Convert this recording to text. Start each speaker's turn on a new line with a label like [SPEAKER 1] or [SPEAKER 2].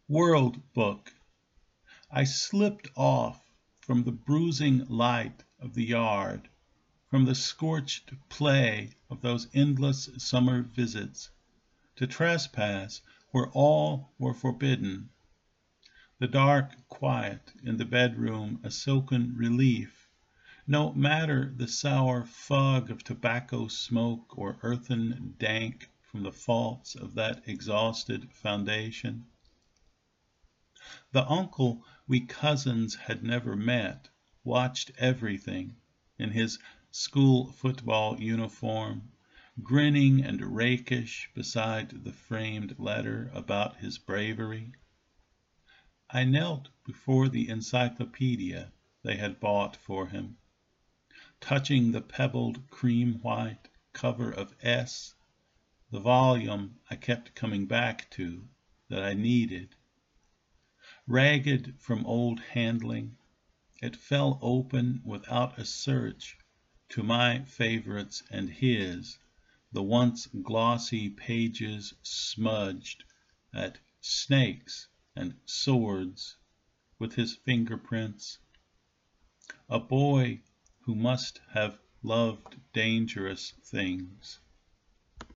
[SPEAKER 1] World Book. I slipped off from the bruising light of the yard, from the scorched play of those endless summer visits, to trespass where all were forbidden. The dark quiet in the bedroom a silken relief, no matter the sour fug of tobacco smoke or earthen dank from the faults of that exhausted foundation. The uncle we cousins had never met watched everything, in his school football uniform, grinning and rakish beside the framed letter about his bravery. I knelt before the encyclopedia they had bought for him, touching the pebbled cream-white cover of S, the volume I kept coming back to, that I needed. Ragged from old handling, it fell open without a search to my favorites and his, the once glossy pages smudged at snakes and swords with his fingerprints. A boy who must have loved dangerous things.